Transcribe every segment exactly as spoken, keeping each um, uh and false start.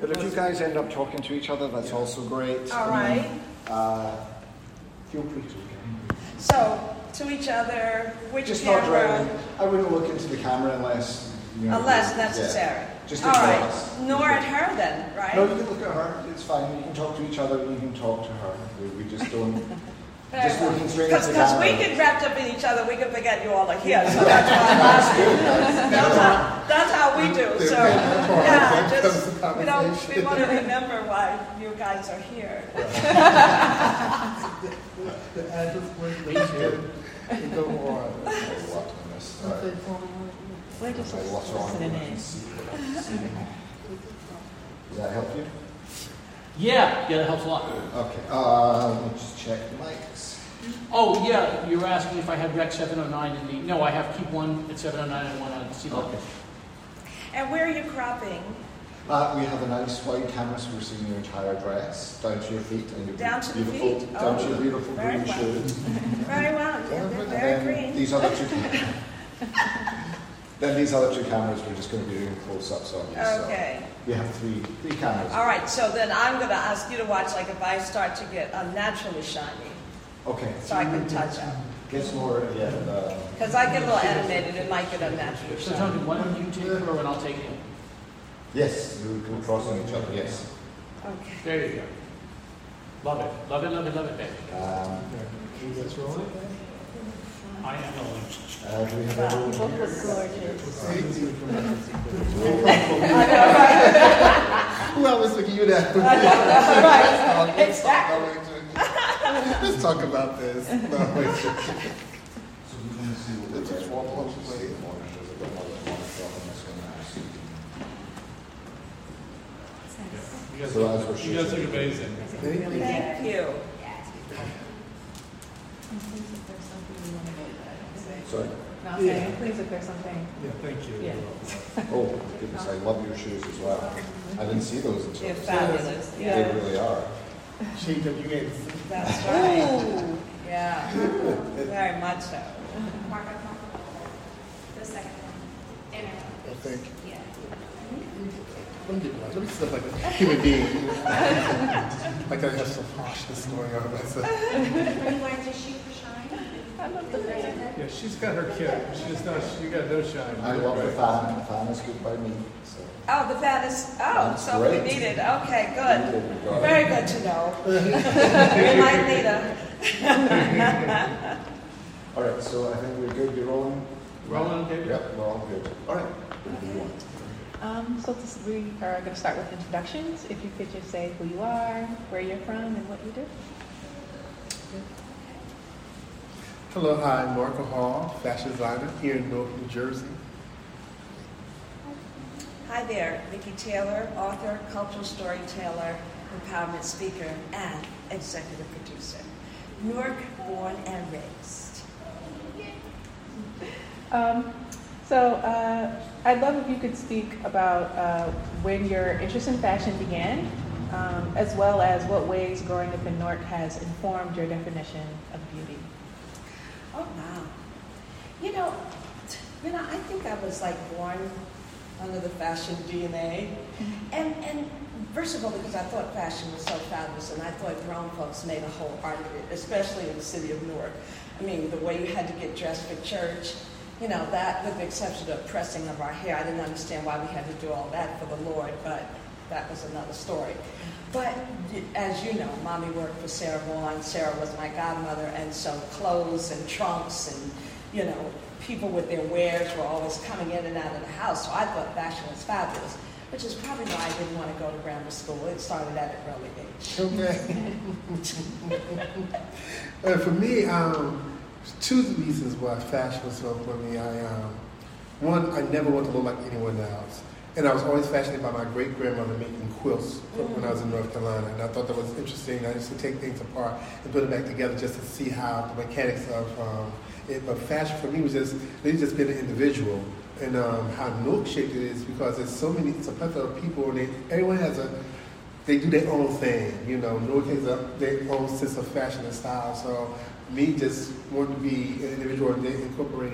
But if you guys end up talking to each other, that's yeah. also great. All right. Uh, feel free to. So, to each other, which Just camera? not driving. I wouldn't look into the camera unless... You know, unless necessary. Yeah. Just all right. Us. Nor at her then, right? No, you can look at her. It's fine. You can talk to each other. You can talk to her. We, we just don't... Just looking straight at the camera. Because we get wrapped up in each other, we can forget you all are here. So that's why I'm asking. That's how, that's how we do. So, yeah, just, we, don't, we want to remember why you guys are here. The address was later. Go on. We're just listening in. Does that help you? Yeah, yeah, that helps a lot. Okay, uh, let me just check the mics. Oh, yeah, you were asking if I had Rec seven oh nine in the... No, I have Keep one at seven oh nine and one on C level. Okay. And where are you cropping? Uh, we have a nice wide canvas so we're seeing your entire dress, down to your feet. And your down to the beautiful, feet? Down oh, to your beautiful green well. shoes. Very well, yeah, they're very green. These other two Then these other two cameras, we're just going to be doing close-ups on you. Okay. So we have three, three cameras. All right, so then I'm going to ask you to watch, like if I start to get unnaturally shiny. Okay. So I can touch up. Gets more, yeah. Because I get a little animated, it might get unnaturally So shiny. Tony, why don't you take her and I'll take him? Yes, we can cross on each other, yes. Okay. There you go. Love it. Love it, love it, love it, baby. Um, You guys rolling? I am rolling. Uh, do we have Wow, everyone both here? look gorgeous. Who else looking you down? Right, exactly. Let's talk about this. No, wait. So we're going to see what Let's just walk along the way. You guys, So as we're you guys look amazing. Thank you. Sorry? No, I'm saying, please, if there's something. Yeah, thank you. Yeah. Oh, goodness, I love your shoes as well. I didn't see those until You're fabulous. They Yeah. really are. Shake them, you guys. That's right. Yeah. Very much so. Mark up, mark up. The second one. And I think. yeah. Let me get like, let me stuff like a human being. Like I have some harshness going on. That's a, Are you wearing to shoot for shine? Yeah, she's got her kit. She's not, you got no shine. I love the fan. The fan is good by me. So. Oh, the fan is, oh, That's so great. we need it. Okay, good. We got it. Very good to know. We might need a. All right, so I think we're good. You're rolling? Rolling, David? Yep, we're all good. All right. What do you want? Um, so this, we are going to start with introductions. If you could just say who you are, where you're from, and what you do. hello, hi, I'm Marco Hall, fashion designer here in North New Jersey. Hi there, Vicki Taylor, author, cultural storyteller, empowerment speaker, and executive producer. Newark, born and raised. Um, so uh, I'd love if you could speak about uh, when your interest in fashion began, um, as well as what ways growing up in Newark has informed your definition of beauty. Oh, wow. You know, you know, I think I was like born under the fashion D N A. And, and first of all, because I thought fashion was so fabulous, and I thought grown folks made a whole art of it, especially in the city of Newark. I mean, the way you had to get dressed for church, you know, that, with the exception of pressing of our hair, I didn't understand why we had to do all that for the Lord, but that was another story. But as you know, Mommy worked for Sarah Vaughan. Sarah was my godmother, and so clothes and trunks and, you know, people with their wares were always coming in and out of the house. So I thought fashion was fabulous, which is probably why I didn't want to go to grammar school. It started at an early age. Okay. uh, for me, um, two reasons why fashion was so important for me. I, um, one, I never wanted to look like anyone else. And I was always fascinated by my great-grandmother making quilts mm. when I was in North Carolina. And I thought that was interesting. I used to take things apart and put it back together just to see how the mechanics of um, it. But fashion for me was just, really just being an individual. And um, how Newark-shaped it is because there's so many, it's a plethora of people, and they, everyone has a, they do their own thing. You know, Newark has a, their own sense of fashion and style. So me just wanting to be an individual and incorporating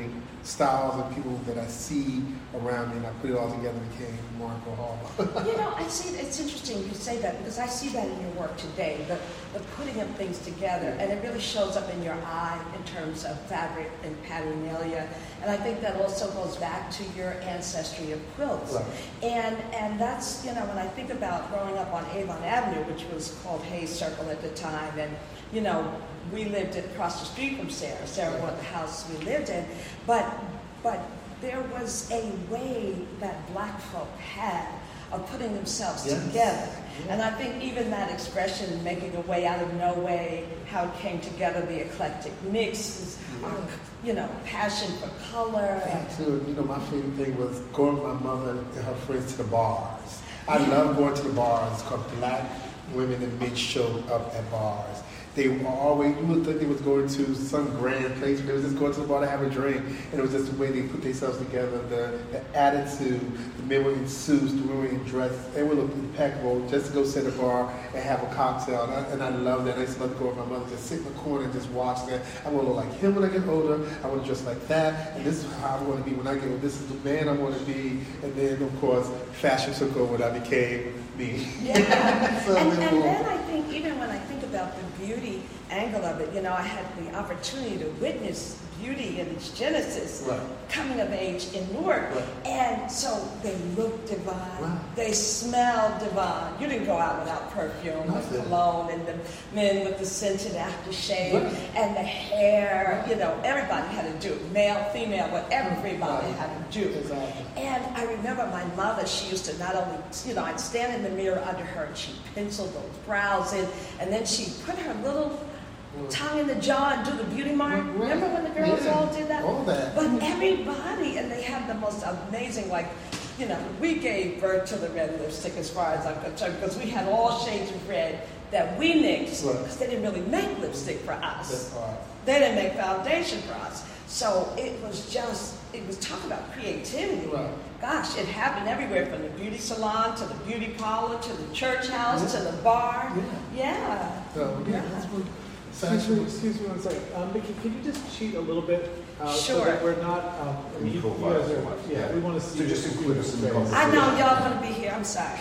styles and people that I see around me, and I put it all together and became Marco Hall. You know, I see, it's interesting you say that because I see that in your work today, the, the putting of things together, and it really shows up in your eye in terms of fabric and paternalia, and I think that also goes back to your ancestry of quilts. Right. And and that's, you know, when I think about growing up on Avon Avenue, which was called Hayes Circle at the time, and, you know, we lived across the street from Sarah. Sarah bought the house we lived in, but but there was a way that black folk had of putting themselves Yes. together. Yeah. And I think even that expression, making a way out of no way, how it came together, the eclectic mix, is, Yeah. um, you know, passion for color. Yeah, too. You know, my favorite thing was going with my mother and her friends to the bars. I love going to the bars because black women and men showed up at bars. They were always, you would think they was going to some grand place, but they was just going to the bar to have a drink. And it was just the way they put themselves together, the, the attitude. The men were in suits, the women were in dress. They would look impeccable just to go sit at a bar and have a cocktail. And I, and I love that. I used to love to go with my mother, just sit in the corner and just watch that. I want to look like him when I get older. I want to dress like that. And this is how I want to be when I get older. This is the man I want to be. And then, of course, fashion took over and I became me. Yeah. So and, then and we'll- then I think, even when I think about the beauty angle of it, you know, I had the opportunity to witness beauty in its genesis, Right. coming of age in Newark. Right. And so they look divine, Right. they smell divine. You didn't go out without perfume, with Nothing. cologne, and the men with the scented aftershave, Right. and the hair, you know, everybody had to do, male, female, but everybody Right. had to do. Exactly. And I remember my mother, she used to not only, you know, I'd stand in the mirror under her and she'd pencil those brows in, and then she'd put her little tongue in the jar and do the beauty mark. Right. Remember when the girls Yeah. all did that? All that. But everybody, and they had the most amazing, like, you know, we gave birth to the red lipstick as far as I'm concerned, because we had all shades of red that we mixed, Right. because they didn't really make lipstick for us. That's right. They didn't make foundation for us. So it was just, it was talk about creativity. Right. Gosh, it happened everywhere, from the beauty salon to the beauty parlor to the church house to the bar. Yeah. So, yeah, that's what Excuse me, fashion. excuse me one second. Um, Mickey, can you just cheat a little bit? Uh, So Sure. that we're not, um, I mean, you you guys are, yeah, we want to see. So just what include us in the you conversation. I know y'all gonna be here, I'm sorry.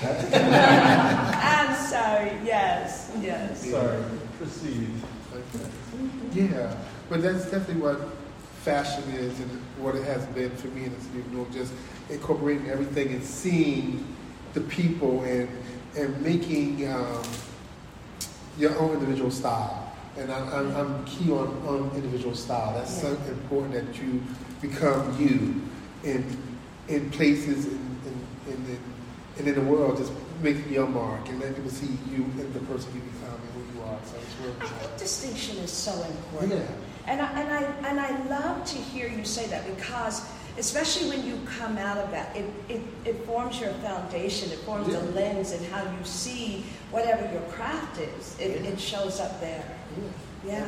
I'm sorry, yes, yes. Sorry, proceed. Okay. Yeah, but that's definitely what fashion is and what it has been for me in the city of Newark, just incorporating everything and seeing the people and and making um, your own individual style. And I, I'm, I'm key on, on individual style. That's so important that you become you in in places in, in, in, in, and in the world, just making your mark and let people see you and the person you become and who you are. So it's really I think important. distinction is so important. Yeah. And I, and I and I love to hear you say that, because especially when you come out of that, it, it, it forms your foundation, it forms Yeah. the lens and how you see whatever your craft is. It, Yeah. it shows up there. Yeah.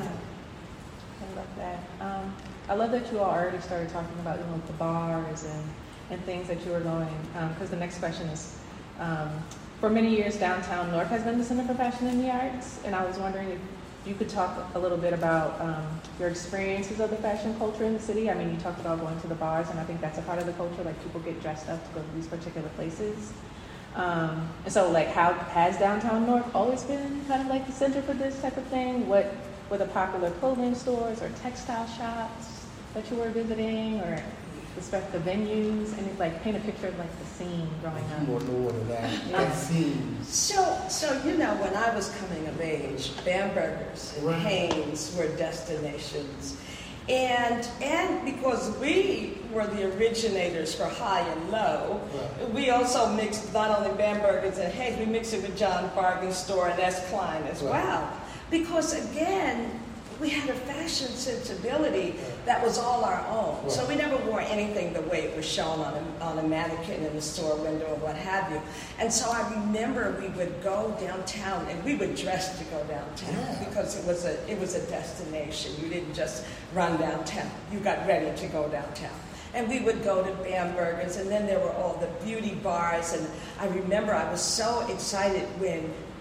I love that. Um, I love that you all already started talking about, you know, the bars and, and things that you were going, because the next question is, um, for many years downtown North has been the Center for Fashion and the Arts, and I was wondering if you could talk a little bit about um, your experiences of the fashion culture in the city. I mean, you talked about going to the bars, and I think that's a part of the culture, like people get dressed up to go to these particular places. Um, and so, like, how has downtown North always been kind of like the center for this type of thing? What were the popular clothing stores or textile shops that you were visiting, or respect the venues, and like paint a picture of like the scene growing You up? want more than that. Yeah. That seems. So, so you know, when I was coming of age, Bamberger's and Right. Hanes were destinations. And and because we were the originators for high and low, Right. we also mixed not only Bamberger's and Hanes, we mixed it with John Bargain Store and S. Klein as Right. well. Because again, we had a fashion sensibility that was all our own. Right. So we never wore anything the way it was shown on a, on a mannequin in the store window or what have you. And so I remember we would go downtown, and we would dress to go downtown Yeah. because it was a it was a destination. You didn't just run downtown. You got ready to go downtown. And we would go to Bamberger's, and then there were all the beauty bars. And I remember I was so excited when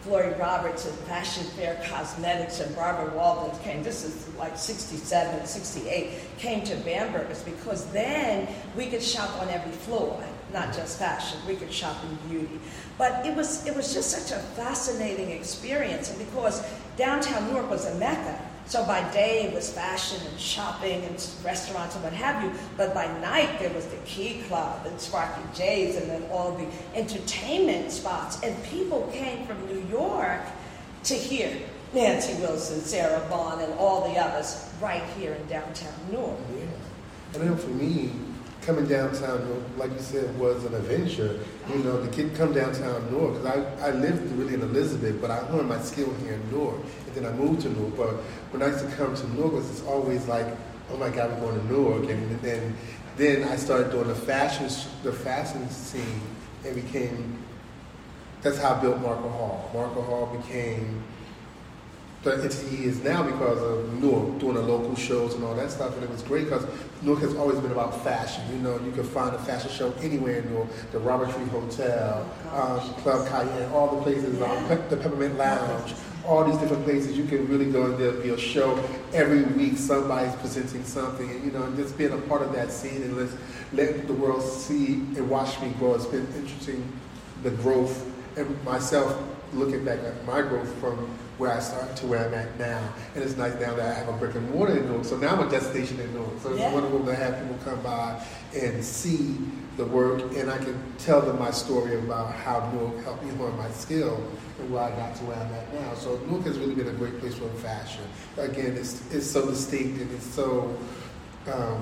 Gloria Roberts and Fashion Fair Cosmetics and Barbara Walden came, this is like sixty-seven, sixty-eight, came to Bamberger's because then we could shop on every floor, not just fashion, we could shop in beauty. But it was, it was just such a fascinating experience, and because downtown Newark was a mecca, so by day it was fashion and shopping and restaurants and what have you, but by night there was the Key Club and Sparky J's and then all the entertainment spots. And people came from New York to hear Nancy Wilson, Sarah Vaughan, and all the others right here in downtown Newark. Yeah. And then for me, coming downtown, like you said, was an adventure. You know, to get come downtown Newark, because I, I lived really in Elizabeth, but I honed my skill here in Newark, and then I moved to Newark. But when I used to come to Newark, it's always like, oh my God, we're going to Newark. And then then I started doing the fashion the fashion scene, and became, that's how I built Marco Hall. Marco Hall became the entity he is now because of Newark, doing the local shows and all that stuff. And it was great because Newark has always been about fashion. You know, you can find a fashion show anywhere in Newark. The Robert Tree Hotel, Oh, um, Club Cayenne, all the places, um, Pe- the Peppermint Lounge, all these different places. You can really go and there'll be a show every week. Somebody's presenting something. And, you know, and just being a part of that scene and let's let the world see and watch me grow. It's been interesting, the growth, and myself looking back at my growth from where I started to where I'm at now. And it's nice now that I have a brick and mortar in Newark. So now I'm a destination in Newark. So it's Yeah. wonderful to have people come by and see the work, and I can tell them my story about how Newark helped me hone my skill and where I got to where I'm at now. So Newark has really been a great place for fashion. Again, it's it's so distinct and it's so um,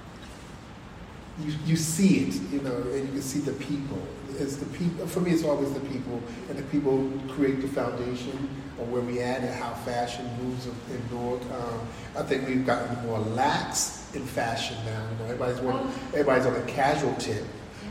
you you see it, you know, and you can see the people. It's the people. For me, it's always the people, and the people create the foundation of where we at and how fashion moves in Newark. Um, I think we've gotten more lax in fashion now. You know, everybody's one, everybody's on a casual tip,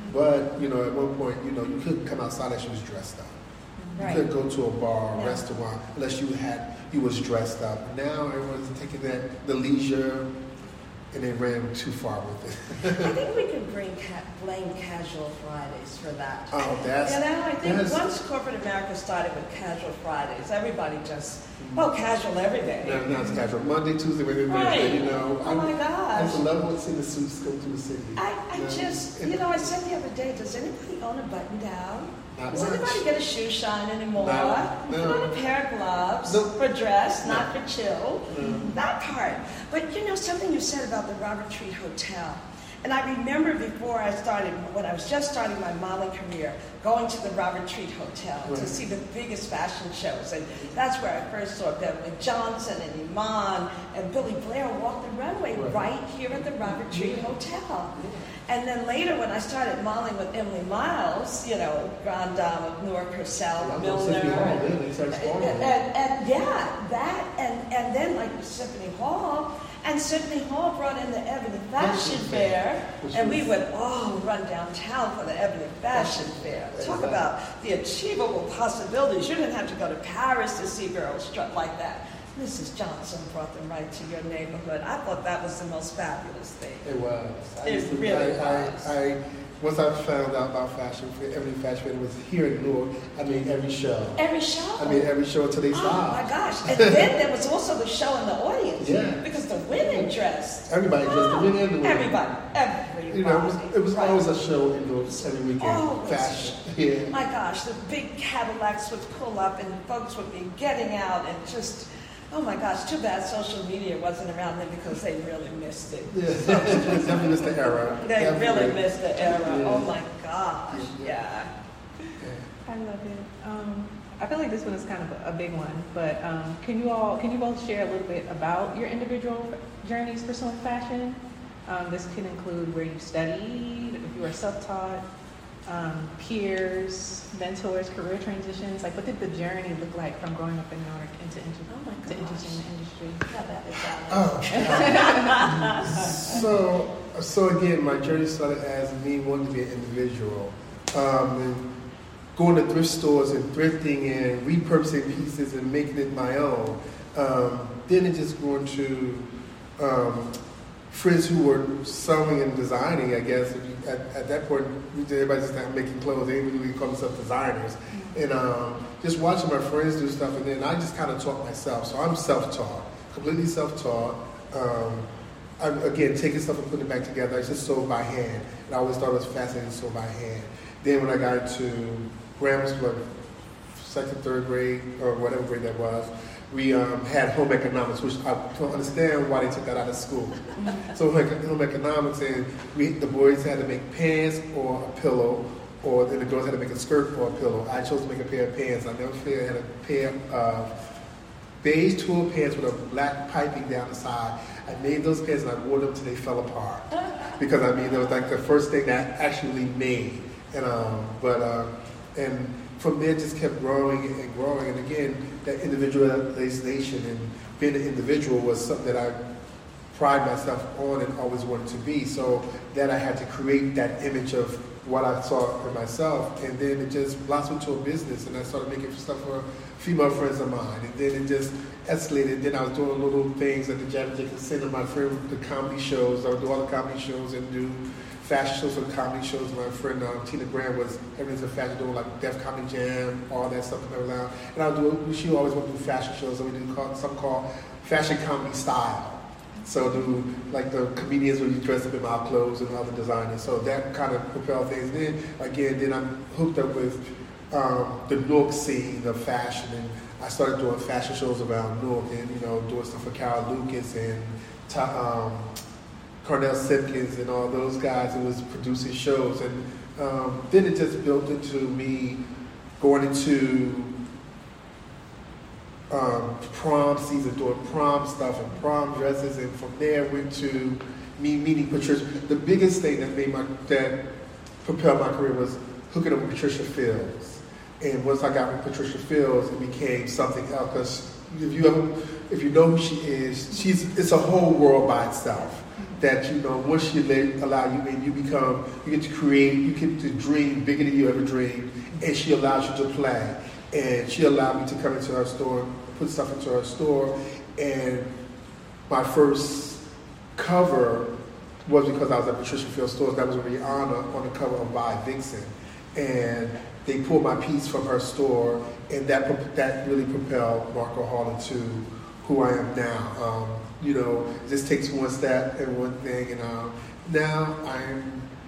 but you know, at one point, you know, you couldn't come outside unless you was dressed up. You Right. couldn't go to a bar or No. restaurant unless you had you was dressed up. Now everyone's taking that the leisure, and they ran too far with it. I think we can bring ca- blame Casual Fridays for that. Oh, that's You know, I think that's- once corporate America started with Casual Fridays, everybody just, oh, casual every day. Now, now it's casual. Monday, Tuesday, Wednesday, Right. Thursday, you know. Oh my I gosh. just love what see the suits go through the city. I, I You know, just, and you know, I said the other day, does anybody own a button down? Not Does much. anybody get a shoe shine anymore? No, Put no. on a pair of gloves No. for dress, No. not for chill. No. That part. But you know, something you said about the Robert Tree Hotel. And I remember before I started, when I was just starting my modeling career, going to the Robert Treat Hotel Right. to see the biggest fashion shows. And that's where I first saw Beverly Johnson and Iman and Billy Blair walk the runway Right. right here at the Robert Treat Hotel. And then later when I started modeling with Emily Miles, you know, Grand Dame of Newark herself, I'm Milner. gonna Symphony Hall, and- then they started and, spawning. and, and yeah, that, and, and then like Symphony Hall, and Symphony Hall brought in the Ebony Fashion Fair, Which and we was- would all run downtown for the Ebony Fashion Fair. Talk about the achievable possibilities. You didn't have to go to Paris to see girls strut like that. Missus Johnson brought them right to your neighborhood. I thought that was the most fabulous thing. It was. I It used to- really I, was. I, I, once I found out about fashion, every fashion fair was here in Newark. I mean, every show. Every show. I mean, every show until they Oh stopped. my gosh. And then there was also the show in the audience. Yeah. Because the women dressed. Everybody dressed, the men and the women. Everybody. Everybody. You know, it was, it was Right. always a show in Newark every weekend. Always. Fashion. Yeah. My gosh, the big Cadillacs would pull up and folks would be getting out and just, oh my gosh, too bad social media wasn't around then because they really missed it. Yeah. Definitely missed the era. They really Definitely. missed the era. Yeah. Oh my gosh, yeah. Yeah. I love it. Um, I feel like this one is kind of a, a big one, but um, can you all, can you both share a little bit about your individual journeys pursuing fashion? Um, this can include where you studied, if you were self-taught, um, peers, mentors, career transitions. Like, what did the journey look like from growing up in Newark into, into, Oh my to interesting in the industry? How about it, Oh. Alex? so, so again, my journey started as me wanting to be an individual, um, and going to thrift stores and thrifting and repurposing pieces and making it my own. Um, then it just grew into um, friends who were sewing and designing, I guess, if you at, at that point, everybody just started making clothes. They didn't really call themselves designers. And um, just watching my friends do stuff, and then I just kind of taught myself. So I'm self-taught, completely self-taught. Um, I'm, again, taking stuff and putting it back together. I just sewed by hand. And I always thought it was fascinating to sew by hand. Then when I got into grammar school, second, third grade, or whatever grade that was, we um, had home economics, which I don't understand why they took that out of school. So home economics, and we, the boys had to make pants or a pillow, or then the girls had to make a skirt or a pillow. I chose to make a pair of pants. I never forget, I had a pair of beige tulle pants with a black piping down the side. I made those pants and I wore them till they fell apart. Because I mean, it was like the first thing that I actually made. And um, but uh, and from there just kept growing and growing. And again, that individualization and being an individual was something that I pride myself on and always wanted to be. So then I had to create that image of what I saw in myself, and then it just blossomed into a business, and I started making stuff for female friends of mine, and then it just escalated. Then I was doing little things at the Jam Jam Center, my friend, the comedy shows. I would do all the comedy shows and do fashion shows for the comedy shows. My friend um, Tina Graham was everything's a fashion, doing like Def Comedy Jam, all that stuff coming around. And I would do. She always wanted to do fashion shows, so we do call, something called fashion comedy style. So do like the comedians would dress up in my clothes and other designers. So that kind of propelled things. Then again, then I'm hooked up with um, the Newark scene of fashion, and I started doing fashion shows around Newark, and you know, doing stuff for Carol Lucas and um, Cornell Simpkins and all those guys who was producing shows. And um, then it just built into me going into Um, prom season, doing prom stuff and prom dresses, and from there went to me meeting Patricia. The biggest thing that made my that propelled my career was hooking up with Patricia Fields. And once I got with Patricia Fields, it became something else. Because if you ever, if you know who she is, she's it's a whole world by itself. That you know, once she let, allow you in, you become you get to create, you get to dream bigger than you ever dreamed, and she allows you to play. And she allowed me to come into her store, put stuff into her store, and my first cover was because I was at Patricia Fields Stores. That was Rihanna on the cover of By Vixen, and they pulled my piece from her store, and that that really propelled Marco Hall into who I am now. Um, you know, it just takes one step and one thing, and um, now I'm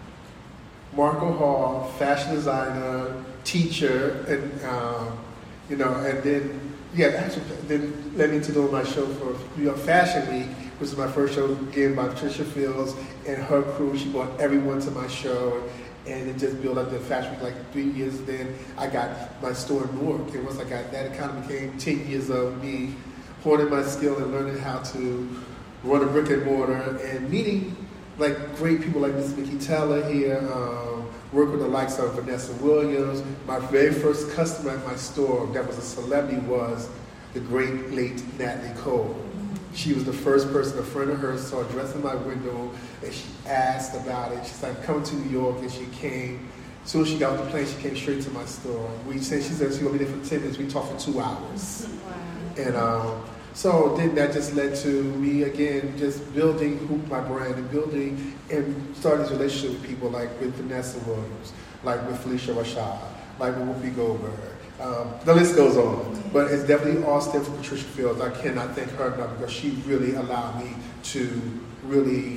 Marco Hall, fashion designer, teacher, and um, you know, and then yeah, actually, then led me to do my show for New York Fashion Week, which is my first show given by Patricia Fields and her crew. She brought everyone to my show, and it just built up the Fashion Week like three years. Then I got my store in Newark, and once I got that, it kind of became ten years of me honing my skill and learning how to run a brick and mortar and meeting like great people like Miss Mickey Teller here. Um, work with the likes of Vanessa Williams. My very first customer at my store that was a celebrity was the great late Natalie Cole. She was the first person, a friend of hers saw dressed in my window, and she asked about it. She started coming to New York, and she came. As soon as she got off the plane, she came straight to my store. We said, she said she's gonna be there for ten minutes. We talked for two hours. Wow. And um, so then that just led to me again just building Hoop my brand and building and starting this relationship with people like with Vanessa Williams, like with Felicia Rashad, like with Whoopi Goldberg. Um, the list goes on, but it's definitely all stemmed from Patricia Fields. I cannot thank her enough because she really allowed me to really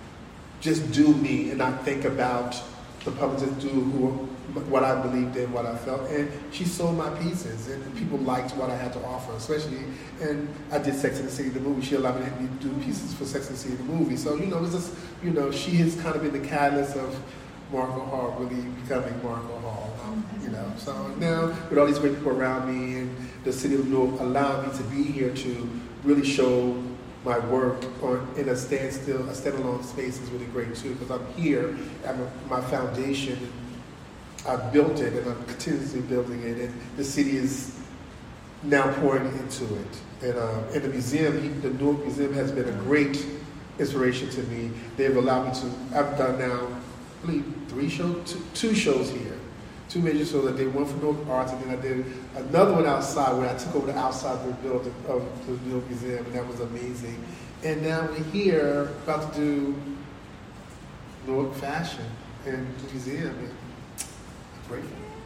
just do me and not think about the public, just do who, what I believed in, what I felt, and she sold my pieces, and people liked what I had to offer, especially, and I did Sex and the City, the movie. She allowed me to do pieces for Sex and the City, the movie. So, you know, it's just, you know, she has kind of been the catalyst of Marco Hall really becoming Marco Hall, you know. So now, with all these great people around me and the city of Newark allowing me to be here to really show my work on in a standstill, a standalone space is really great too, because I'm here, I'm a, my foundation, I've built it and I'm continuously building it, and the city is now pouring into it. And, um, and the museum, the Newark Museum has been a great inspiration to me. They've allowed me to, I've done now, I believe, three shows, two, two shows here. Two major shows. I did one for Newark Arts, and then I did another one outside where I took over the outside of the building of the Newark Museum, and that was amazing. And now we're here about to do Newark Fashion. in Louisiana. Great.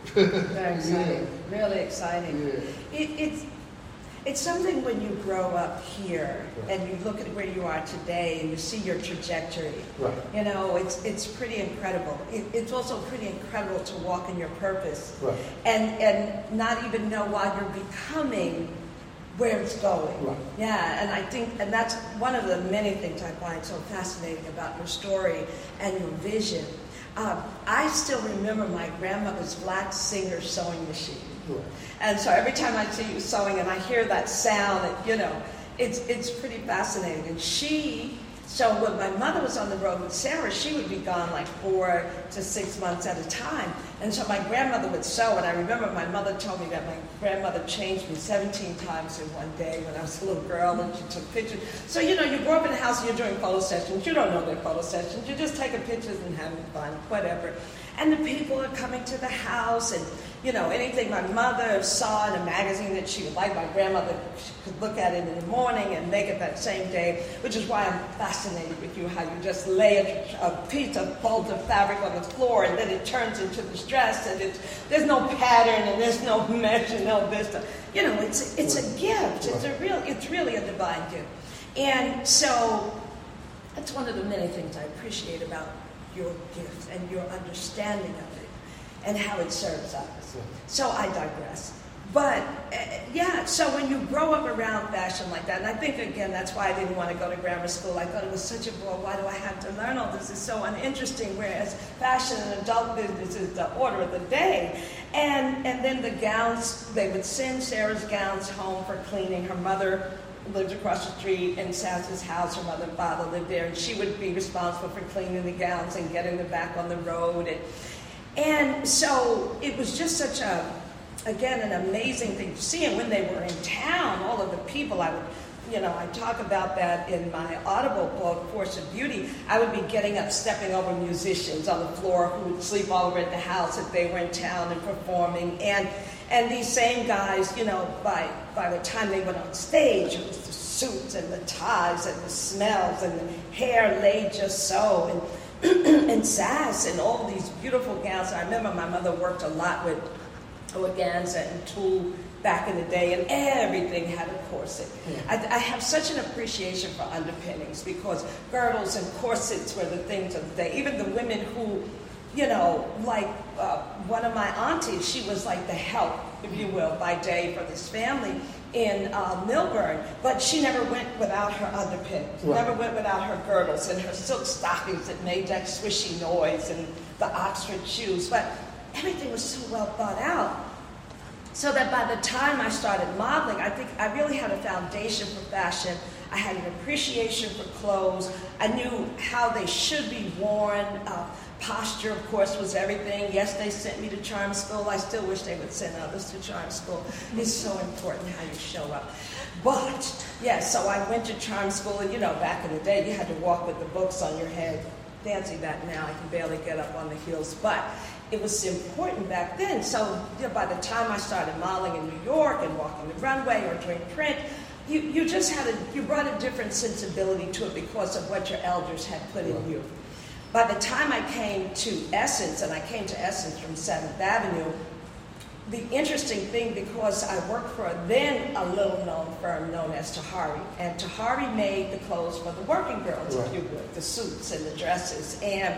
Very exciting, Yeah. really exciting. Yeah. It, it's, it's something when you grow up here Right. and you look at where you are today and you see your trajectory. Right. You know, it's it's pretty incredible. It, it's also pretty incredible to walk in your purpose Right. and and not even know why you're becoming where it's going. Right. Yeah, and I think, and that's one of the many things I find so fascinating about your story and your vision. Um, I still remember my grandmother's black Singer sewing machine. Right. And so every time I see you sewing and I hear that sound, it, you know, it's it's pretty fascinating. And she, so when my mother was on the road with Sarah, she would be gone like four to six months at a time. And so my grandmother would sew, and I remember my mother told me that my grandmother changed me seventeen times in one day when I was a little girl, and she took pictures. So, you know, you grow up in a house and you're doing photo sessions. You don't know they're photo sessions. You're just taking pictures and having fun, whatever. And the people are coming to the house, and, you know, anything my mother saw in a magazine that she would like, my grandmother could look at it in the morning and make it that same day, which is why I'm fascinated with you, how you just lay a, a piece of fold of fabric on the floor, and then it turns into this dress, and it's, there's no pattern, and there's no measure, no this. You know, it's, it's a gift. It's a real, it's really a divine gift. And so that's one of the many things I appreciate about your gift and your understanding of it and how it serves others. So I digress. But uh, yeah, so when you grow up around fashion like that, and I think again that's why I didn't want to go to grammar school. I thought it was such a bore. Why do I have to learn all this? It's so uninteresting. Whereas fashion and adult business is the order of the day. And and then the gowns, they would send Sarah's gowns home for cleaning. Her mother lived across the street in Sas's house. Her mother and father lived there, and she would be responsible for cleaning the gowns and getting them back on the road. And, and so it was just such a, again, an amazing thing to see. And when they were in town, all of the people, I would, you know, I talk about that in my Audible book, Force of Beauty. I would be getting up, stepping over musicians on the floor who would sleep all over at the house if they were in town and performing. And And these same guys, you know, by by the time they went on stage, it was the suits and the ties and the smells and the hair laid just so, and and Sas and all these beautiful gowns. I remember my mother worked a lot with organza and tulle back in the day, and everything had a corset. Yeah. I, I have such an appreciation for underpinnings because girdles and corsets were the things of the day. Even the women who, you know, like uh, one of my aunties, she was like the help, if you will, by day for this family in uh, Milburn, but she never went without her underpinnings, right. Never went without her girdles and her silk stockings that made that swishy noise and the Oxford shoes, but everything was so well thought out. So that by the time I started modeling, I think I really had a foundation for fashion. I had an appreciation for clothes. I knew how they should be worn. Uh, posture, of course, was everything. Yes, they sent me to charm school. I still wish they would send others to charm school. It's so important how you show up. But, yeah, so I went to charm school, and, you know, back in the day, you had to walk with the books on your head. Fancy that now. I can barely get up on the heels. But it was important back then. So, you know, by the time I started modeling in New York and walking the runway or doing print, you, you just had a, you brought a different sensibility to it because of what your elders had put in you. By the time I came to Essence, and I came to Essence from seventh Avenue, the interesting thing, because I worked for a then a little-known firm known as Tahari, and Tahari made the clothes for the working girls, right. If you would, the suits and the dresses. And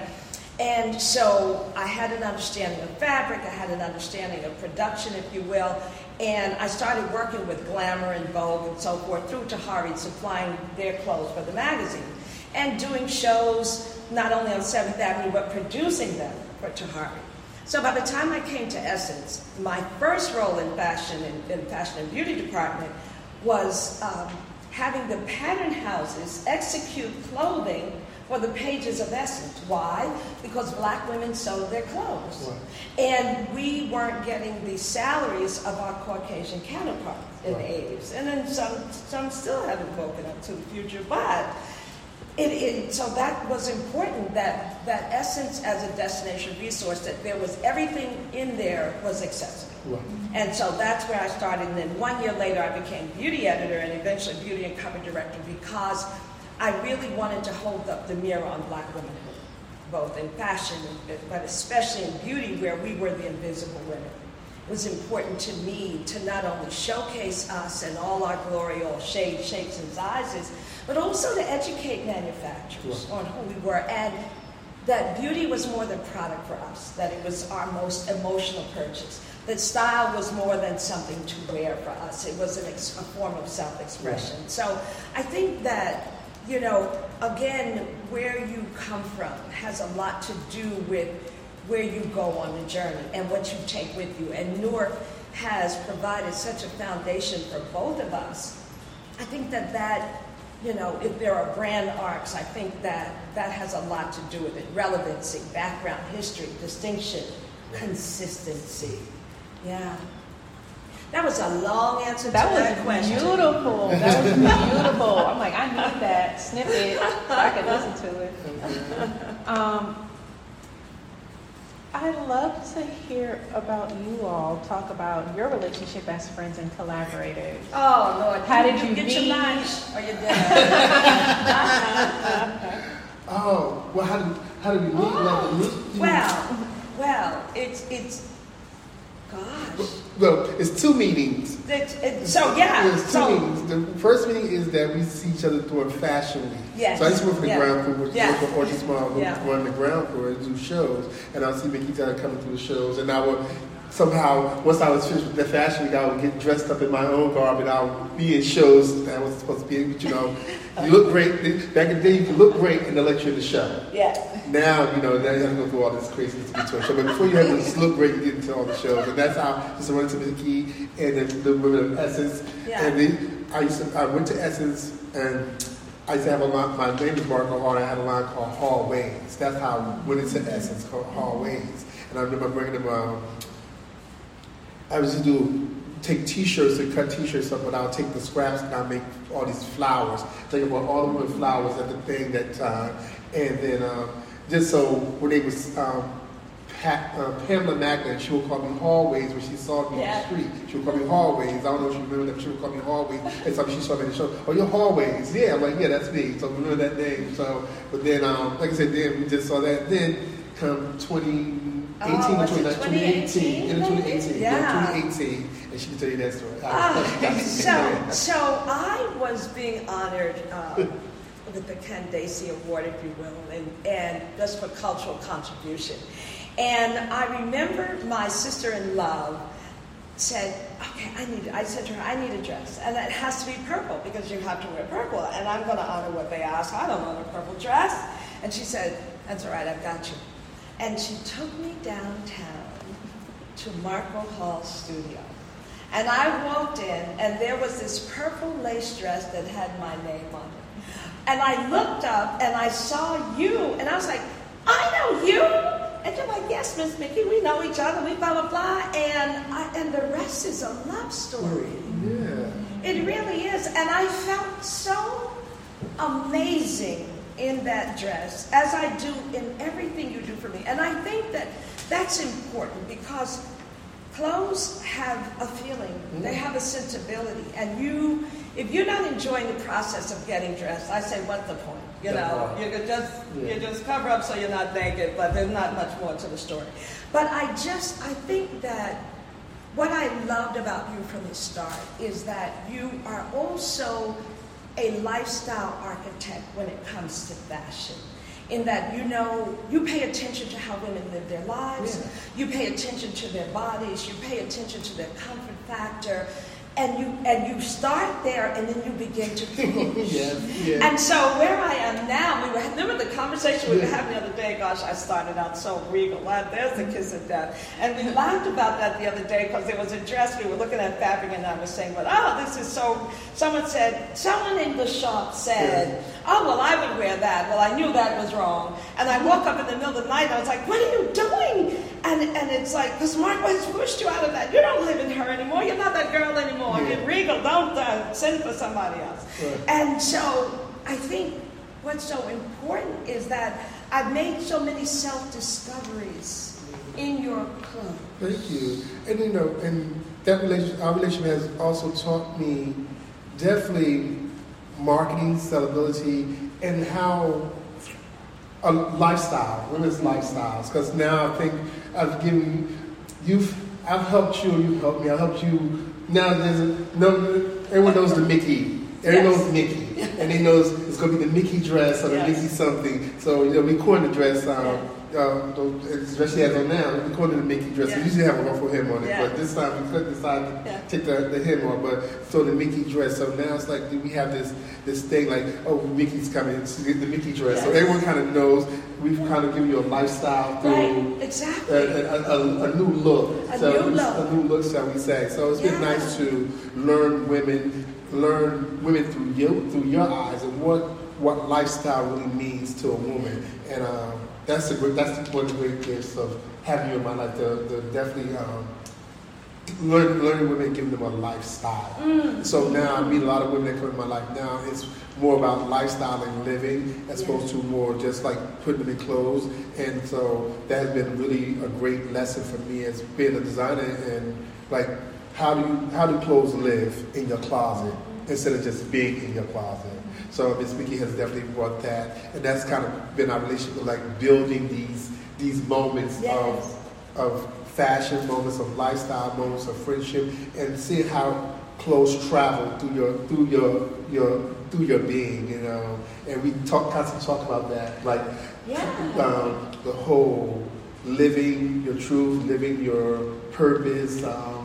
And so I had an understanding of fabric, I had an understanding of production, if you will, and I started working with Glamour and Vogue and so forth through Tahari, supplying their clothes for the magazine, and doing shows not only on seventh Avenue, but producing them for Tahari. So by the time I came to Essence, my first role in fashion, in, in fashion and beauty department, was um, having the pattern houses execute clothing for the pages of Essence. Why? Because black women sewed their clothes. Right. And we weren't getting the salaries of our Caucasian counterparts in right. the eighties. And then some, some still haven't woken up to the future, but it, it, so that was important, that, that Essence as a destination resource, that there was everything in there was accessible. Right. And so that's where I started. And then one year later, I became beauty editor and eventually beauty and cover director, because I really wanted to hold up the mirror on black womanhood. both in fashion, but especially in beauty, where we were the invisible women. It was important to me to not only showcase us and all our glory, all shades, shapes, and sizes, but also to educate manufacturers on who we were, and that beauty was more than product for us, that it was our most emotional purchase, that style was more than something to wear for us. It was an ex- a form of self-expression. Yeah. So I think that, you know, again, where you come from has a lot to do with where you go on the journey and what you take with you. And Newark has provided such a foundation for both of us. I think that that, you know, if there are brand arcs, I think that that has a lot to do with it. Relevancy, background, history, distinction, consistency. Yeah. That was a long answer to that, that was question. Beautiful. That was beautiful. I'm like, I need that snippet so I can listen to it. Um, I'd love to hear about you all talk about your relationship as friends and collaborators. Oh, Lord. How you, did you, you get meet? your lunch or your dinner? Oh, well, how did, how did we meet? Oh, Like, well, well, it's, it's, gosh. Well, it's two meetings. It, it, so, yeah. It's two so, meetings. The first meeting is that we see each other during Fashion Week. Yes. So I used to work for the Yeah. ground floor, which Yeah. work for Orchard Small, who Yeah. run the ground floor and do shows. And I would see Mickey Tyler coming through the shows. And I would somehow, once I was finished with the Fashion Week, I would get dressed up in my own garb and I would be in shows that I was supposed to be in. But, you know, you look great. Back in the day, you could look great and they'll let you in the show. Yeah. Now, you know, now you have to go through all this craziness to get to a show. But before you have to just look great, you get into all the shows. And that's how I used to run into Mickey and the, the women of Essence. Yeah. And then I used to, I went to Essence and I used to have a line, my name is Marco Hall, and I had a line called Hallways. That's how I went into Essence, called Hallways. And I remember bringing them, um, I was to do, take t-shirts and cut t-shirts up, but I'll take the scraps and I'll make all these flowers. Think about all the women flowers at the thing that time. And then, um, just so when they was, um, Pat, uh, Pamela Magna, she would call me Hallways when she saw me Yeah. on the street. She would call me Hallways. I don't know if you remember that, but she would call me Hallways. And so she saw me in the show. Oh, you're Hallways. Yeah, I'm like, yeah, that's me. So remember that name. So, but then, um, like I said, then we just saw that. Then come twenty eighteen Oh, or was it twenty eighteen. In twenty eighteen. Yeah. twenty eighteen. And she can tell you that story. Ah, so, so I was being honored uh, with the Ken Dacey Award, if you will, and, and just for cultural contribution. And I remember my sister-in-law said, okay, I need, I said to her, I need a dress. And it has to be purple because you have to wear purple. And I'm going to honor what they ask. I don't want a purple dress. And she said, that's all right, I've got you. And she took me downtown to Marco Hall's studio. And I walked in, and there was this purple lace dress that had my name on it. And I looked up, and I saw you, and I was like, I know you. And you're like, yes, Miss Mickey, we know each other, we blah, blah, blah. And, I, and the rest is a love story. Yeah. It really is. And I felt so amazing in that dress, as I do in everything you do for me. And I think that that's important because clothes have a feeling. Mm-hmm. They have a sensibility. And you, if you're not enjoying the process of getting dressed, I say, what's the point? You know, you could just yeah. you just cover up so you're not naked, but there's not much more to the story. But I just, I think that what I loved about you from the start is that you are also a lifestyle architect when it comes to fashion. In that, you know, you pay attention to how women live their lives, yeah. you pay attention to their bodies, you pay attention to their comfort factor, and you and you start there and then you begin to push. yes, yes. And so where I am now, we were remember the conversation we were having the other day, gosh, I started out so regal. There's the kiss of death. And we laughed about that the other day because there was a dress, we were looking at fabric and I was saying, but oh, this is so, someone said, someone in the shop said, oh, well, I would wear that. Well, I knew that was wrong. And I woke up in the middle of the night and I was like, what are you doing? And and it's like, because Marco has pushed you out of that. You don't live in her anymore. You're not that girl anymore. Yeah. You're regal. Don't uh, send for somebody else. Right. And so I think what's so important is that I've made so many self-discoveries in your club. Thank you. And you know, and that relationship, our relationship has also taught me definitely marketing, sellability, and how a lifestyle, women's lifestyles. Because now I think I've given you've I've helped you, you've helped me. I helped you. Now there's a, no everyone knows the Mickey. Everyone Yes. knows Mickey, and they knows it's going to be the Mickey dress or the Yes. Mickey something. So you know we coined the dress. Um, uh, the dress she has on now, we coined it the Mickey dress. Yeah. We usually have a ruffle hem on it, Yeah. but this time we couldn't decide to Yeah. take the, the hem off. But so the Mickey dress. So now it's like we have this this thing like, oh, Mickey's coming, so get the Mickey dress. So Yes. everyone kind of knows. We've kind of given you a lifestyle through Right, exactly. a, a, a, a new look. A so new it's- look. A new look, shall we say. So it's been Yeah. nice to learn women, learn women through you, through your eyes, and what what lifestyle really means to a woman. And um, that's a great, that's one of the great gifts of having you in my life. The, the definitely um, learn, learning women, giving them a lifestyle. Mm. So now I meet a lot of women that come in my life now. It's more about lifestyle and living as Yeah. opposed to more just like putting them in clothes. And so that has been really a great lesson for me as being a designer, and like how do you, how do clothes live in your closet instead of just being in your closet. So Miss Mickey has definitely brought that, and that's kind of been our relationship, like building these these moments Yes. of of fashion, moments of lifestyle, moments of friendship, and seeing how clothes travel through your through your your through your being, you know. And we talk constantly talk about that, like Yeah. um, the whole living your truth, living your purpose, um,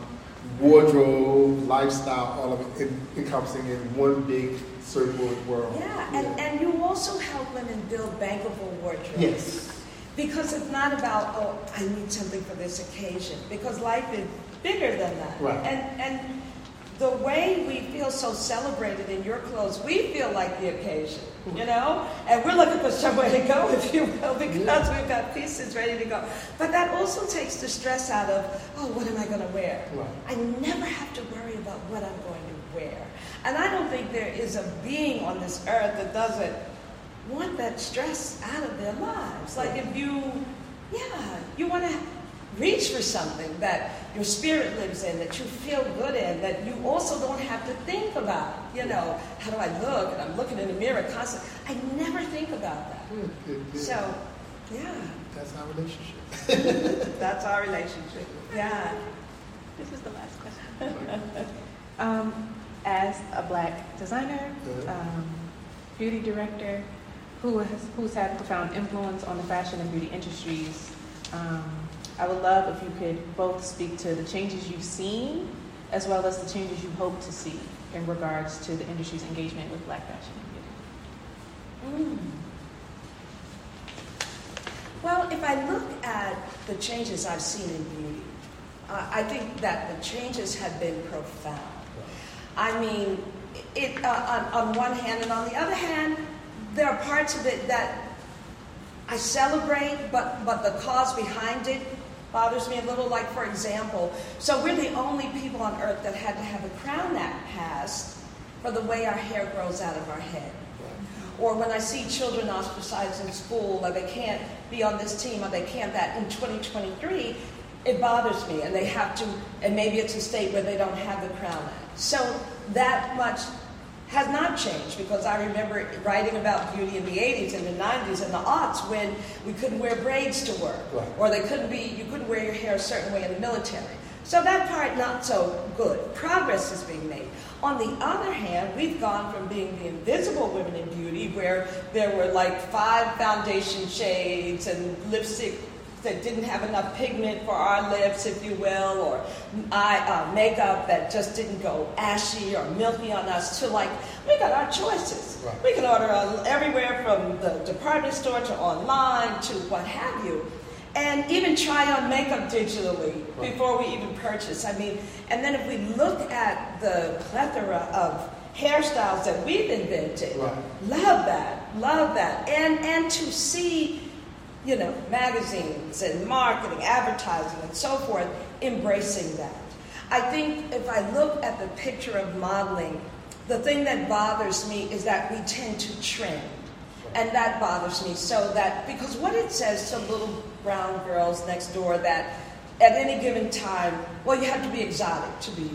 wardrobe, lifestyle, all of it en- encompassing in one big circular world. Yeah, and, and you also help women build bankable wardrobes. Yes. Because it's not about, oh, I need something for this occasion. Because life is bigger than that. Right. And and the way we feel so celebrated in your clothes, we feel like the occasion, you know? And we're looking for somewhere to go, if you will, because we've got pieces ready to go. But that also takes the stress out of, oh, what am I going to wear? Right. I never have to worry about what I'm going to wear. And I don't think there is a being on this earth that doesn't want that stress out of their lives. Like if you, yeah, you want to reach for something that your spirit lives in, that you feel good in, that you also don't have to think about, you know, how do I look? And I'm looking in the mirror constantly. I never think about that. Good, good, good. So, yeah, That's our relationship. that's our relationship. Yeah. This is the last question. um, as a black designer, Good. um, beauty director, who has who's had profound influence on the fashion and beauty industries, um, I would love if you could both speak to the changes you've seen as well as the changes you hope to see in regards to the industry's engagement with black fashion and beauty. Mm. Well, if I look at the changes I've seen in beauty, uh, I think that the changes have been profound. I mean, it, uh, on, on one hand, and on the other hand, there are parts of it that I celebrate, but, but the cause behind it bothers me a little. Like, for example, so we're the only people on earth that had to have a crown act passed for the way our hair grows out of our head. Or when I see children ostracized in school, or they can't be on this team, or they can't that, in twenty twenty-three, it bothers me, and they have to, and maybe it's a state where they don't have the Crown Act. So that much has not changed, because I remember writing about beauty in the eighties and the nineties and the aughts when we couldn't wear braids to work, Right. or they couldn't be, you couldn't wear your hair a certain way in the military. So that part, not so good. Progress is being made. On the other hand, we've gone from being the invisible women in beauty, where there were like five foundation shades and lipstick that didn't have enough pigment for our lips, if you will, or eye, uh, makeup that just didn't go ashy or milky on us, to like, we got our choices. Right. We can order uh, everywhere from the department store to online to what have you. And even try on makeup digitally Right. before we even purchase. I mean, and then if we look at the plethora of hairstyles that we've invented, Right. love that, love that. And and to see, you know, magazines and marketing, advertising and so forth, embracing that. I think if I look at the picture of modeling, the thing that bothers me is that we tend to trend. And that bothers me, so that, because what it says to little brown girls next door, that at any given time, well, you have to be exotic to be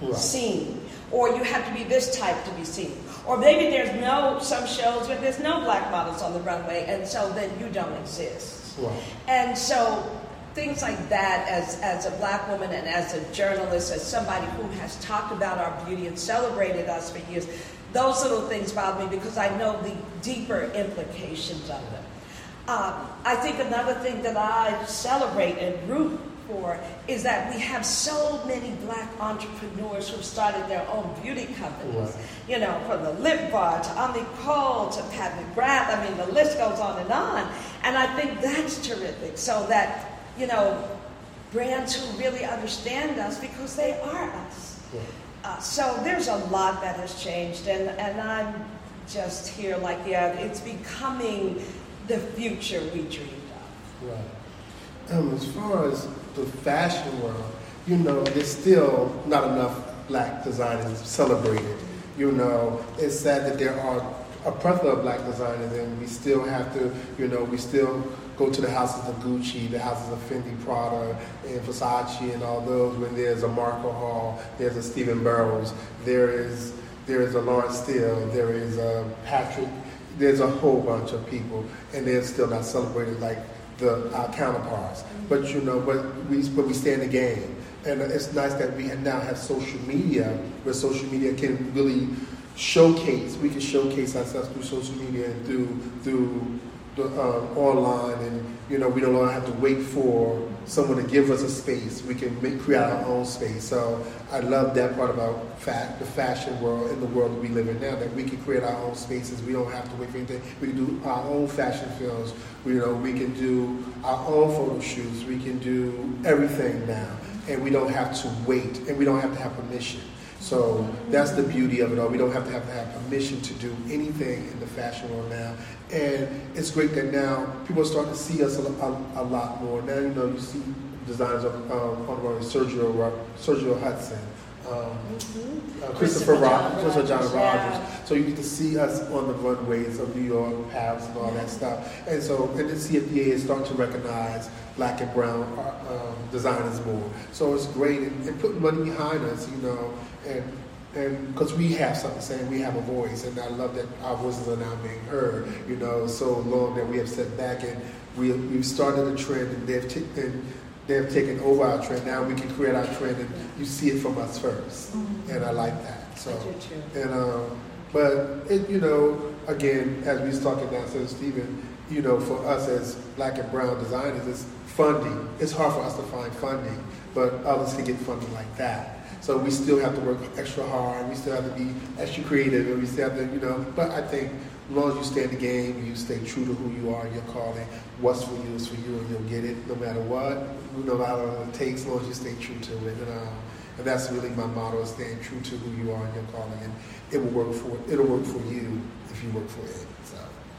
Right. seen, or you have to be this type to be seen. Or maybe there's no, some shows where there's no black models on the runway, and so then you don't exist. Right. And so things like that, as, as a black woman and as a journalist, as somebody who has talked about our beauty and celebrated us for years, those little things bother me because I know the deeper implications of them. Um, I think another thing that I celebrate and root for is that we have so many black entrepreneurs who've started their own beauty companies. Right. You know, from the Lip Bar to Omni Cole to Pat McGrath. I mean, the list goes on and on. And I think that's terrific. So that, you know, brands who really understand us because they are us. Right. Uh, so there's a lot that has changed, and, and I'm just here like, yeah, it's becoming the future we dreamed of. Right. Um, as far as the fashion world, you know, there's still not enough black designers celebrated. You know, it's sad that there are a plethora of black designers, and we still have to, you know, we still go to the houses of Gucci, the houses of Fendi, Prada, and Versace, and all those. When there's a Marco Hall, there's a Stephen Burrows, there is there is a Lawrence Steele, there is a Patrick. There's a whole bunch of people, and they're still not celebrated like the our counterparts. But you know, but we but we stay in the game, and it's nice that we now have social media, where social media can really showcase. We can showcase ourselves through social media and through through the, um, online, and you know, we don't longer have to wait for someone to give us a space. We can make, create our own space. So I love that part about fa- the fashion world and the world that we live in now, that we can create our own spaces. We don't have to wait for anything. We can do our own fashion films. We, you know, we can do our own photo shoots. We can do everything now, and we don't have to wait, and we don't have to have permission. So that's the beauty of it all. We don't have to have to have permission to do anything in the fashion world now. And it's great that now people are starting to see us a, a, a lot more. Now, you know, you see designers on, um, on the runway, Sergio, Sergio Hudson, um, Mm-hmm. uh, Christopher, John Rogers, Christopher John Rogers. yeah. So you get to see us on the runways of New York, Paris, and all that stuff. And so, and the C F D A is starting to recognize black and brown um, designers more. So it's great, and, and putting money behind us, you know, and and because we have something to say, we have a voice, and I love that our voices are now being heard. You know, so long that we have set back, and we we've started a trend, and they've t- and they've taken over our trend. Now we can create our trend, and you see it from us first, mm-hmm. and I like that. So, I do too. and um, but it, you know, again, as we was talking downstairs, Stephen, you know, for us as black and brown designers, it's funding. It's hard for us to find funding, but others can get funding like that. So we still have to work extra hard. We still have to be extra creative, and we still have to, you know. But I think as long as you stay in the game, you stay true to who you are, your calling. What's for you is for you, and you'll get it no matter what, no matter what it takes. As long as you stay true to it, and, uh, and that's really my motto: is staying true to who you are and your calling, and it will work for it'll work for you if you work for it. So.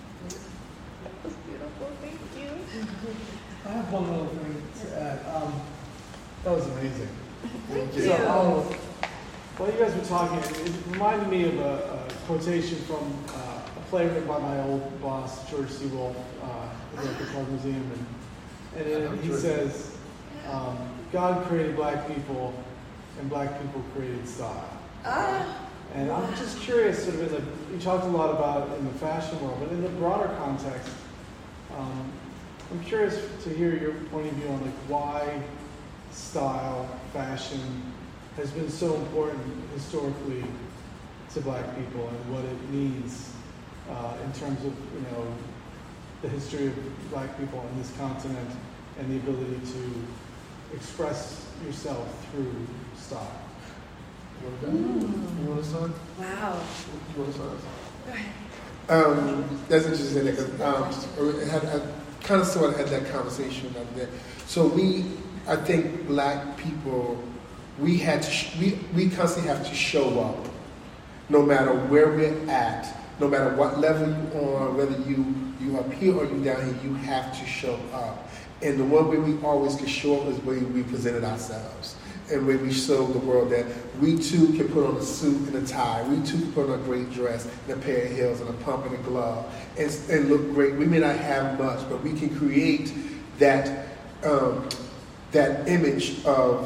That was beautiful. Thank you. I have one little thing to add. Um, that was amazing. Thank So, um, while you guys were talking, it reminded me of a, a quotation from uh, a play written by my old boss, George Seawolf, uh, at the Art Museum, and, and in it he says, um, "God created black people, and black people created style." Ah, And I'm just curious, sort of, in the, you talked a lot about it in the fashion world, but in the broader context, um, I'm curious to hear your point of view on like why style, fashion has been so important historically to black people, and what it means uh, in terms of, you know, the history of black people on this continent and the ability to express yourself through style. You want to start? wow. You want to start? Go ahead. Um, that's interesting because um, I, had, I kind of sort of had that conversation up there. So we, I think, black people, we had to, sh- we we constantly have to show up, no matter where we're at, no matter what level you're on, whether you you up here or you down here, you have to show up. And the one way we always can show up is the way we presented ourselves. And when we show the world that we too can put on a suit and a tie, we too can put on a great dress and a pair of heels and a pump and a glove and, and look great. We may not have much, but we can create that um, that image of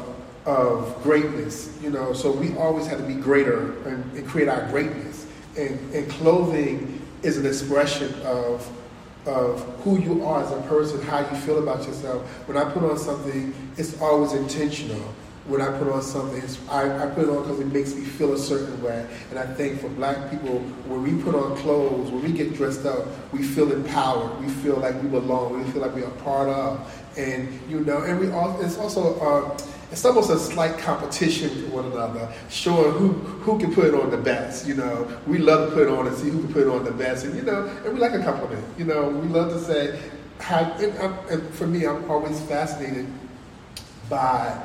of greatness, you know, so we always have to be greater and, and create our greatness. And, and clothing is an expression of of who you are as a person, how you feel about yourself. When I put on something, it's always intentional. When I put on something, it's, I, I put it on because it makes me feel a certain way. And I think for black people, when we put on clothes, when we get dressed up, we feel empowered. We feel like we belong. We feel like we're a part of. And, you know, and we all, it's also, uh, it's almost a slight competition with one another, showing who, who can put it on the best, you know. We love to put it on and see who can put it on the best, and, you know, and we like a compliment, you know. We love to say, how, and, I'm, and for me, I'm always fascinated by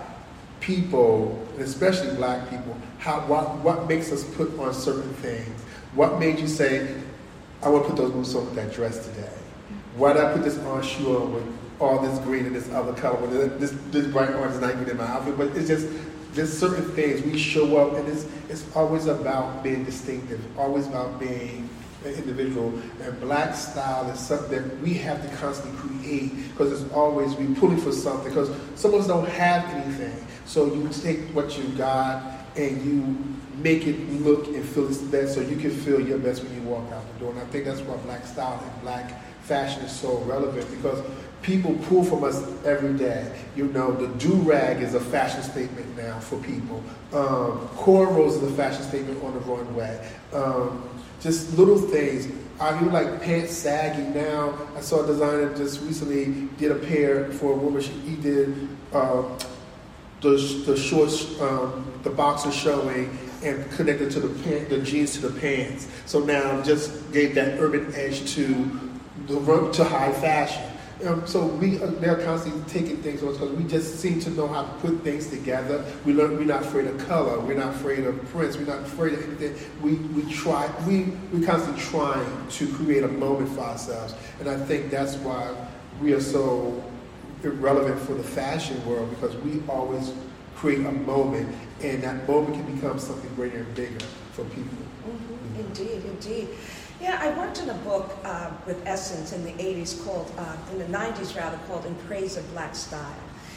people, and especially black people, how what, what makes us put on certain things. What made you say, I want to put those boots on with that dress today? Why did I put this on shoe on with all this green and this other color? This, this bright orange is not even in my outfit, but it's just, there's certain things we show up, and it's, it's always about being distinctive, always about being an individual. And black style is something that we have to constantly create, because it's always we pulling for something, because some of us don't have anything. So you take what you got and you make it look and feel its best, so you can feel your best when you walk out the door. And I think that's why black style and black fashion is so relevant, because people pull from us every day. You know, the do-rag is a fashion statement now for people. Um, cornrows is a fashion statement on the runway. Um, just little things. I feel like pants sagging now. I saw a designer just recently did a pair for a woman. She, he did uh, the, the shorts, um, the boxer showing, and connected to the pant, the jeans to the pants. So now just gave that urban edge to the to high fashion. Um, so we uh, they're constantly taking things on, because we just seem to know how to put things together. We learn we're not afraid of color. We're not afraid of prints. We're not afraid of anything. We we try. We we constantly trying to create a moment for ourselves, and I think that's why we are so irrelevant for the fashion world, because we always create a moment, and that moment can become something greater and bigger for people. Mm-hmm. Indeed, indeed. Yeah, I worked in a book uh, with Essence in the eighties called, uh, in the nineties rather, called In Praise of Black Style.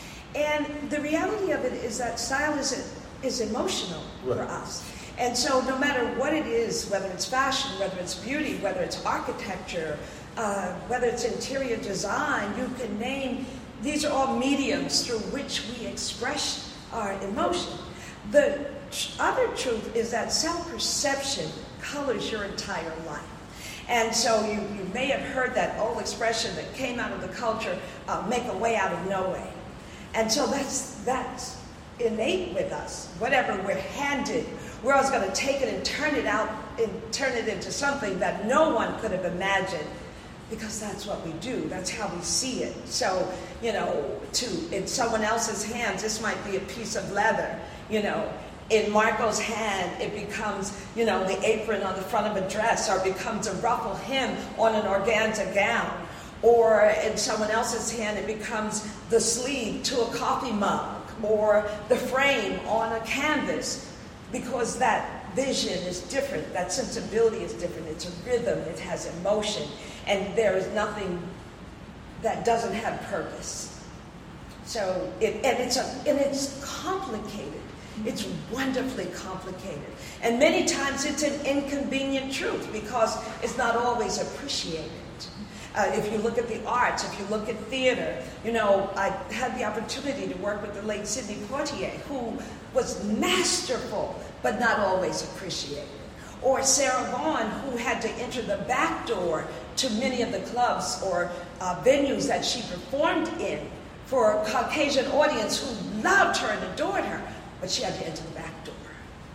And the reality of it is that style is, is emotional right. for us. And so no matter what it is, whether it's fashion, whether it's beauty, whether it's architecture, uh, whether it's interior design, you can name, these are all mediums through which we express our emotion. The tr- other truth is that self-perception colors your entire life. And so you, you may have heard that old expression that came out of the culture, uh, make a way out of no way. And so that's, that's innate with us. Whatever we're handed, we're always going to take it and turn it out and turn it into something that no one could have imagined, because that's what we do. That's how we see it. So, you know, to in someone else's hands, this might be a piece of leather, you know. In Marco's hand, it becomes, you know, the apron on the front of a dress, or becomes a ruffle hem on an organza gown. Or in someone else's hand, it becomes the sleeve to a coffee mug, or the frame on a canvas, because that vision is different, that sensibility is different. It's a rhythm, it has emotion, and there is nothing that doesn't have purpose. So, it, and it's a, and it's complicated. It's wonderfully complicated. And many times it's an inconvenient truth, because it's not always appreciated. Uh, if you look at the arts, if you look at theater, you know, I had the opportunity to work with the late Sidney Poitier, who was masterful, but not always appreciated. Or Sarah Vaughan, who had to enter the back door to many of the clubs or uh, venues that she performed in for a Caucasian audience who loved her and adored her. But she had to enter the back door.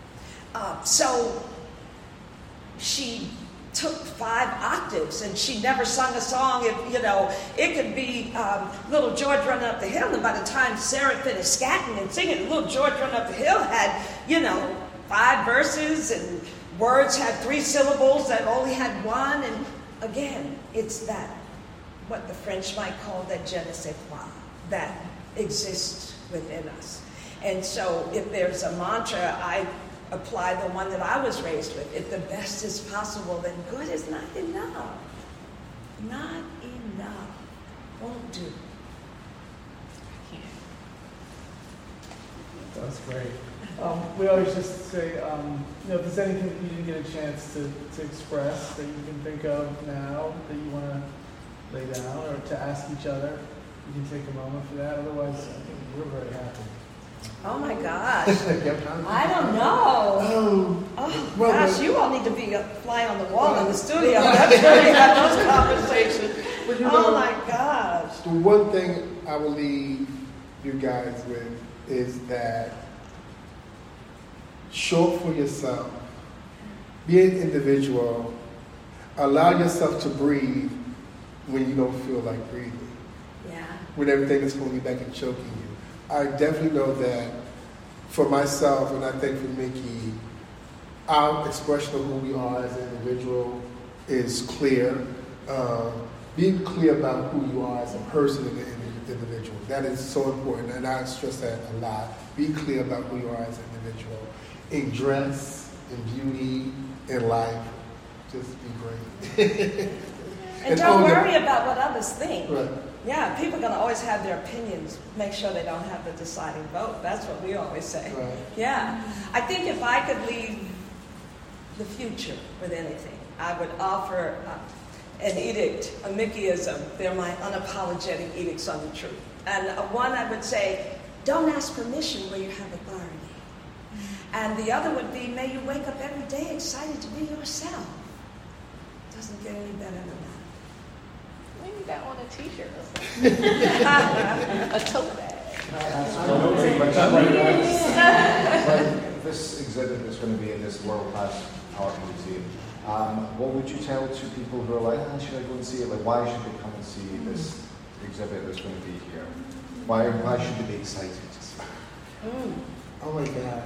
Uh, so she took five octaves, and she never sung a song. If, you know, it could be um, Little George Running Up the Hill, and by the time Sarah finished scatting and singing, Little George Running Up the Hill had, you know, five verses, and words had three syllables that only had one. And again, it's that, what the French might call that je ne sais quoi, that exists within us. And so if there's a mantra, I apply the one that I was raised with. If the best is possible, then good is not enough. Not enough. Won't do. That's great. Um, we always just say, um, you know, if there's anything that you didn't get a chance to, to express that you can think of now that you want to lay down or to ask each other, you can take a moment for that. Otherwise, I think we're very happy. Oh my gosh. I don't know. Um, Oh well, gosh, well- you all need to be a fly on the wall in the studio. That's where you have those conversations. But you Oh know, my gosh. the one thing I will leave you guys with is that show up for yourself, be an individual, allow yourself to breathe when you don't feel like breathing, Yeah. when everything is holding you back and choking you. I definitely know that for myself, and I think for Mickey, our expression of who we are as an individual is clear. Um, being clear about who you are as a person and an individual. That is so important, and I stress that a lot. Be clear about who you are as an individual. In dress, in beauty, in life, just be great. And don't own the- worry about what others think. Right. Yeah, people are going to always have their opinions. Make sure they don't have the deciding vote. That's what we always say. Right. Yeah. I think if I could leave the future with anything, I would offer uh, an edict, a Mickeyism. They're my unapologetic edicts on the truth. And uh, one I would say, don't ask permission where you have authority. And the other would be, may you wake up every day excited to be yourself. Doesn't get any better than that. Maybe that on a t-shirt or something. A tote bag. Like this exhibit that's going to be in this world-class art museum, um, what would you tell to people who are like, ah, should I go and see it? Like, why should they come and see this exhibit that's going to be here? Why, why should they be excited to see it? Mm. Oh my God.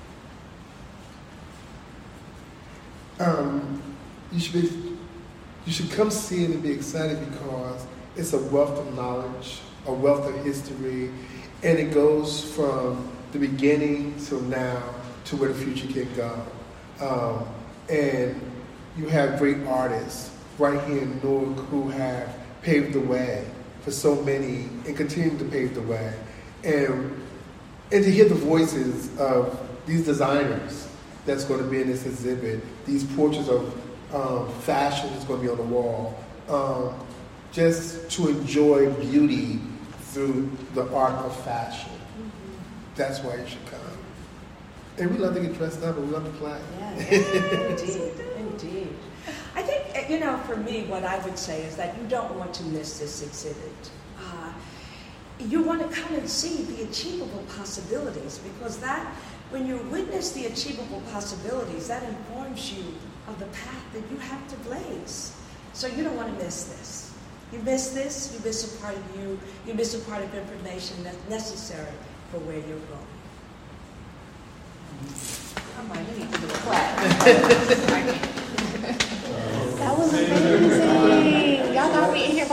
Um, you should be, you should come see it and be excited because it's a wealth of knowledge, a wealth of history, and it goes from the beginning till now to where the future can go. Um, and you have great artists right here in Newark who have paved the way for so many and continue to pave the way. And, and to hear the voices of these designers that's going to be in this exhibit, these portraits of um, fashion that's going to be on the wall, um, just to enjoy beauty through the art of fashion. That's why you should come. And we love to get dressed up and we love to play. Yeah, yeah, indeed, indeed. I think, you know, for me, what I would say is that you don't want to miss this exhibit. Uh, you want to come and see the achievable possibilities, because that, when you witness the achievable possibilities, that informs you of the path that you have to blaze. So you don't want to miss this. You miss this, you miss a part of you, you miss a part of information that's necessary for where you're going. I might need to do a clap. That was amazing. Y'all got me in here.